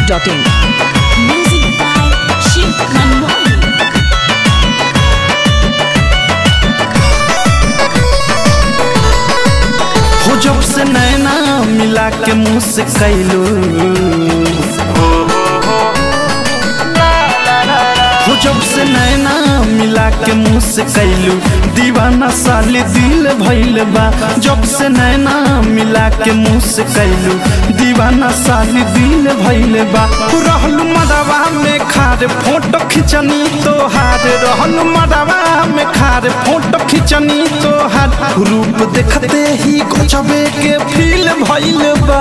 biharmasti.in. Music by Shiv Manmohan. हो जब से नैना मिला के मुँह से कैलू, हो जब से नैना मिला के मुँह से कैलू, दीवाना साली दिल भइल बा। जब से नैना मिला के मुँह से कैलू, दीवाना साली दिल भइल बा। रहलू मडवा में खार फोटो खिंचनी तोहार, रहलू मडवा में खार फोटो खिंचनी तोहार। रूप देखते ही गजबे के फील भइल बा।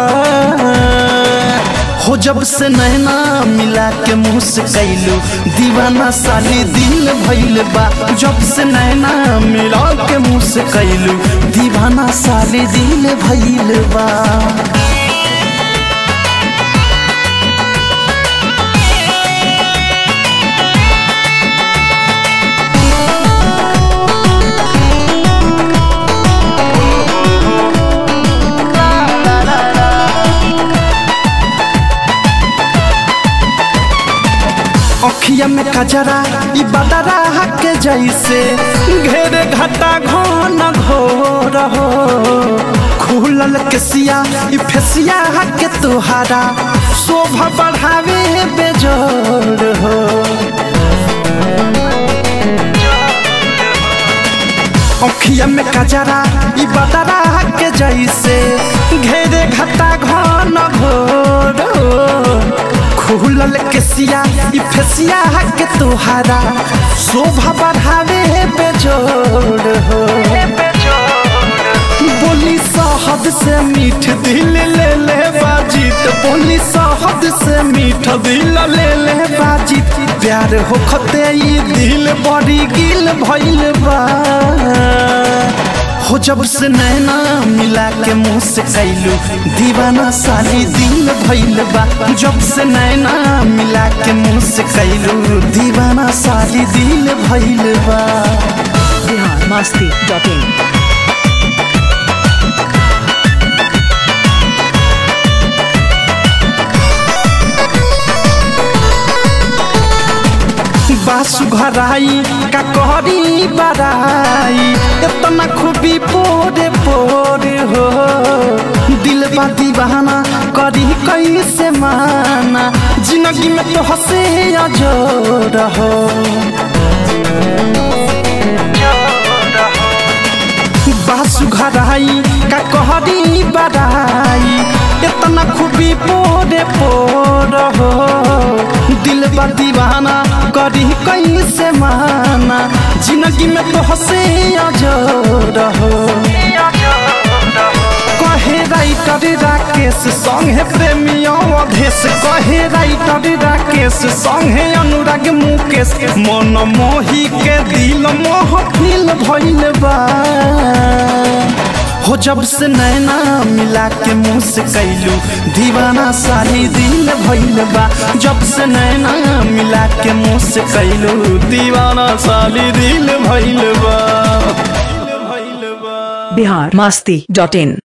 हो जब से नैना मिला के मुँह से कैलू, दीवाना साली दिल भइल बा। जब से नैना मिला के मुँह से कैलू, दीवाना साली दिल भइल बा। अखिया में कजरा ई बदरा के जैसे, घेरे घटा घन घोर हो। खुलल केसिया ई फेसिया के तोहारा, शोभा बढ़ावे बेजोर हो। अखिया में कजरा ई बदरा के जैसे, घेरे घटा घन घोर हो। खुलल केसिया ई फेसिया के तोहारा, शोभा बढ़ावे बेजोड़ हो। बोली शहद से मीठ दिल ले ले बाजीत, बोली शहद से मीठ दिल ले ले बाजीत। प्यार होखते ई दिल बड़ी गिल भइल बा। हो जब से नैना मिला के मुँह से कैलू, दीवाना साली दिल भइल बा। जब से नैना मिला के मुँह से कैलू, दीवाना साली दिल भइल बा। biharmasti.in. बासु घराई का कहरी बराई, इतना खूबी पोरे पोरे हो। दिल बा दीवाना करी कैसे माना, जिंदगी में तो हंसे अजोर हो। बासु घराई का कहरी बराई, इतना खूबी पोरे पोर हो। दिल बा दीवाना करी कैसे माना, जिंदगी में तो हंसे अजोर हो। कहे राइटर राकेश संगे प्रेमियों अधेश, कहे राइटर राकेश संगे अनुराग मुकेश। मन मोही के दिल महफिल भइल बा। हो जब से नैना मिला के मुँह से कैलू, दीवाना साली दिल भइल बा। जब से नैना मिला के मुँह से कैलू, दीवाना साली दिल भइल बा। biharmasti.in.